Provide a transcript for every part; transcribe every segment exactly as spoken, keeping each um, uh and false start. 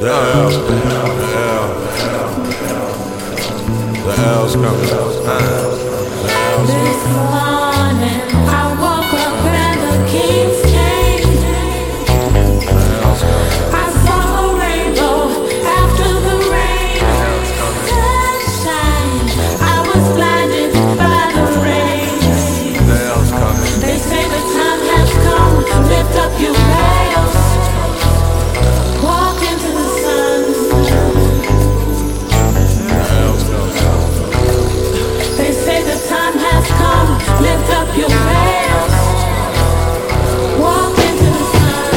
The L, the L, the L's coming. The L's coming. This morning I woke up and the keys came. The L's coming. I saw a rainbow after the rain. Sunshine, I was blinded by the rain. The L's coming. They say the time has come. Lift up your veils. Walk into the sun. The L's coming. They say the time has come. Lift up your veils. Walk into the sun.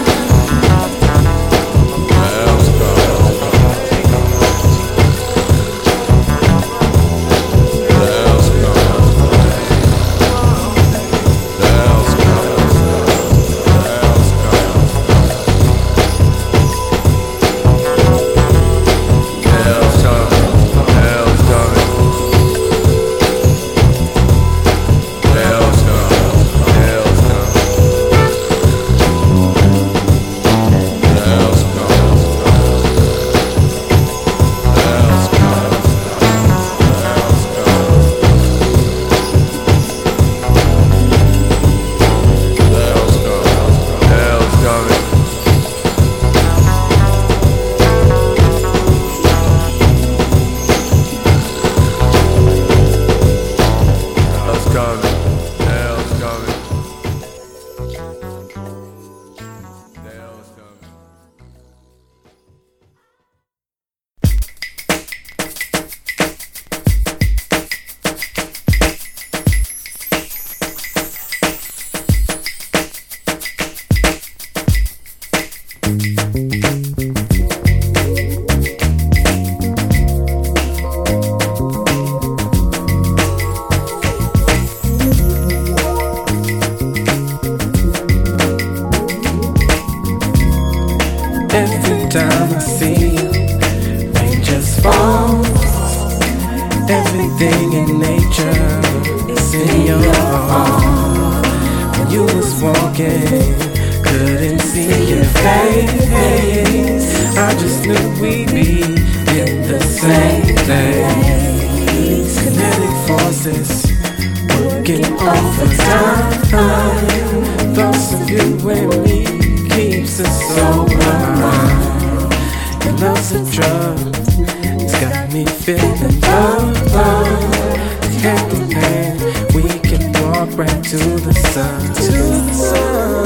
The L's coming. The L's coming. The L's coming. The L's coming. The L's coming. The L's coming. The L's coming. The L's coming. The L's coming. The L's coming. The L's coming. The L's coming. Hell's coming. Hell's coming. Hell's coming. Every time I see you, rain just falls. Everything in nature is in your arms. When you was walking, couldn't see your face. I just knew we'd be in the same place. Kinetic forces working overtime. Thoughts of you and me keeps us sober. Your love's a drug, it's got me feeling love, love. Hand in hand, we can walk right to the sun, to the sun.